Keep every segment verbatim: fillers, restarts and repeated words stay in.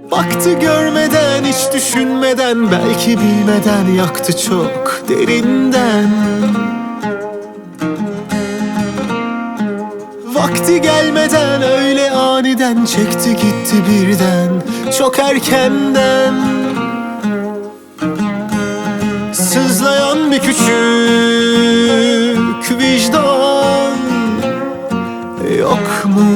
Baktı görmeden, hiç düşünmeden, belki bilmeden yaktı çok derinden. Vakti gelmeden öyle aniden çekti gitti birden, çok erkenden. Sızlayan bir küçük vicdan yok mu?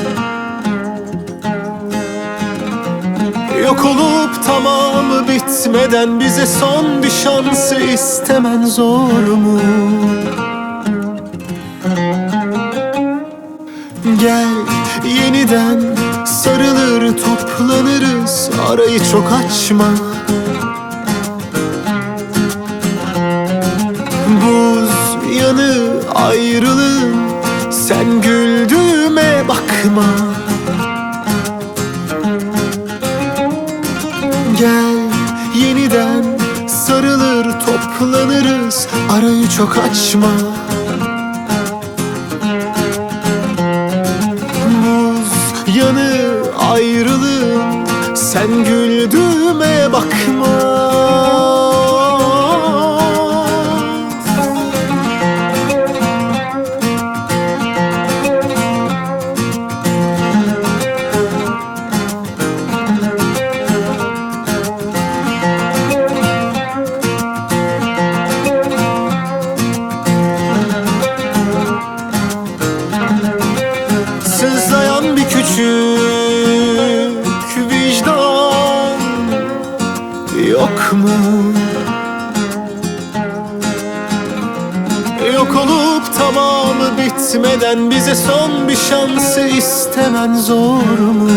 Yok olup tamamı bitmeden bize son bir şansı istemen zor mu? Gel yeniden sarılır toplanırız, arayı çok açma. Buz yanı ayrılığım, sen güldüğüme bakma. Gel yeniden sarılır toplanırız, arayı çok açma. Buz yanı ayrılığım, sen güldüğüme bakma. Sızlayan bir küçük vicdan yok mu? Yok olup tamamı bitmeden bize son bir şansı istemen zor mu?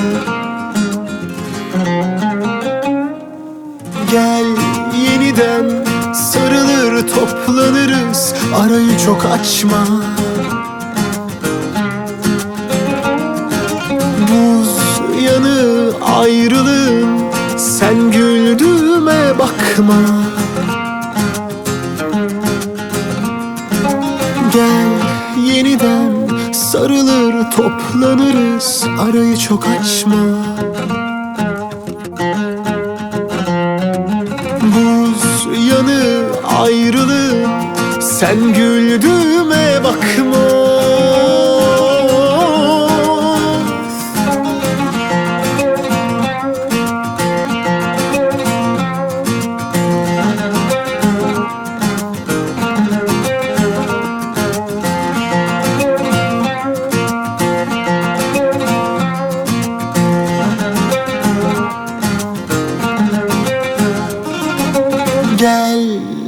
Gel yeniden sarılır toplanırız, arayı çok açma. Buz yanı ayrılığım, sen güldüğüme bakma. Gel yeniden sarılır toplanırız, arayı çok açma. Buz yanı ayrılığım, sen güldüğüme bakma. Gel